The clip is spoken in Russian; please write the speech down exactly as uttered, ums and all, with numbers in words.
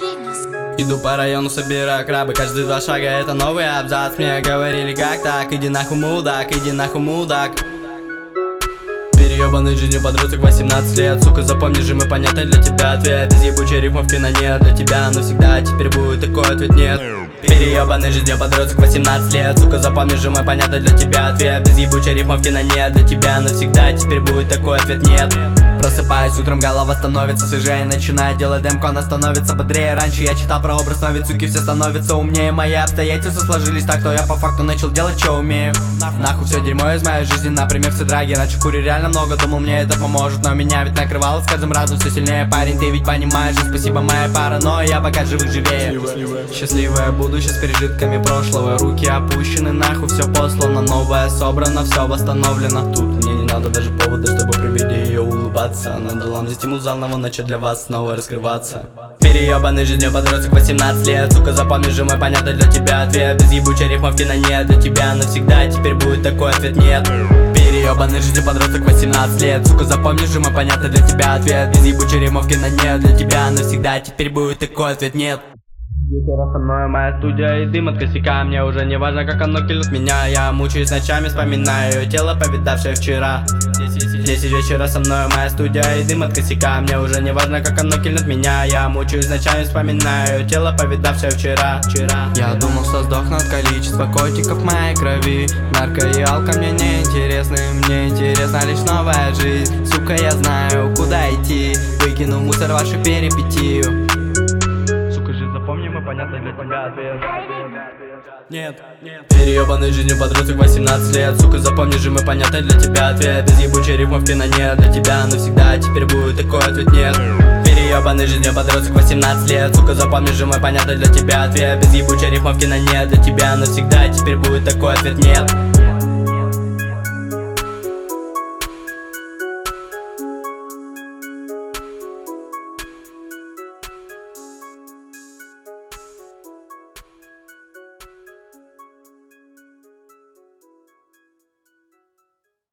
Иду по району, собираю крабы. Каждые два шага это новый абзац. Мне говорили как так, иди нахуй мудак, иди нахуй мудак. Переебанный жизнью подросток восемнадцать лет. Сука, запомни же, мы понятный для тебя ответ. Без ебучей рифмовки на нет для тебя навсегда. Теперь будет такой ответ нет. Переебанный жизнью подросток восемнадцать лет. Сука, запомни же, мой понятный для тебя ответ. Без ебучей рифмовки на нет для тебя навсегда. Теперь будет такой ответ нет. Просыпаюсь утром, голова становится свежее. Начинаю делать демку, она становится бодрее. Раньше я читал про образ, но ведь суки все становятся умнее. Мои обстоятельства сложились так, что я по факту начал делать, что умею. Нахуй все дерьмо из моей жизни, например, все драги. Раньше курю реально много, думал мне это поможет, но меня ведь накрывало с каждым разом все сильнее. Парень, ты ведь понимаешь, и спасибо моя пара, но я пока живых живее. Счастливое будущее с пережитками прошлого. Руки опущены, нахуй все послано. Новое собрано, все восстановлено. Тут мне не надо даже повода, чтобы при виде ее улыбаться. Надо ламзить ему заново, начать для вас снова раскрываться. Переебанный жизнью подросток восемнадцать лет. Сука, запомни же, мой понятный для тебя ответ. Без ебучей рифмовки на нет для тебя навсегда. Теперь будет такой ответ нет. Переебанный жизнью подросток восемнадцать лет. Сука, запомни же, мой понятный для тебя ответ. Без ебучей рифмовки на нет для тебя навсегда. Теперь будет такой ответ нет. Вечера со мной моя студия и дым от косяка. Мне уже не важно, как оно килит меня. Я мучаюсь ночами, вспоминаю ее тело, повидавшее вчера. Десять вечера со мной моя студия и дым от косяка. Мне уже не важно, как оно килит меня. Я мучаюсь ночами, вспоминаю ее тело, повидавшее вчера. вчера Я думал, что сдохну от количества котиков в моей крови. Нарко и алко мне не интересны. Мне интересна лишь новая жизнь. Сука, я знаю, куда идти. Выкину в мусор вашу перипетию. Понятно для тебя ответ. Нет, нет. Переебанный жизнью подросток восемнадцать лет. Сука, запомни же, мы понятный для тебя ответ. Без ебучей рифмовки на нет для тебя навсегда. Теперь будет такой ответ нет. Переебанный жизнью подросток восемнадцать лет. Сука, запомни же, мы понятный для тебя ответ. Без ебучей рифмовки на нет для тебя навсегда. Теперь будет такой ответ нет.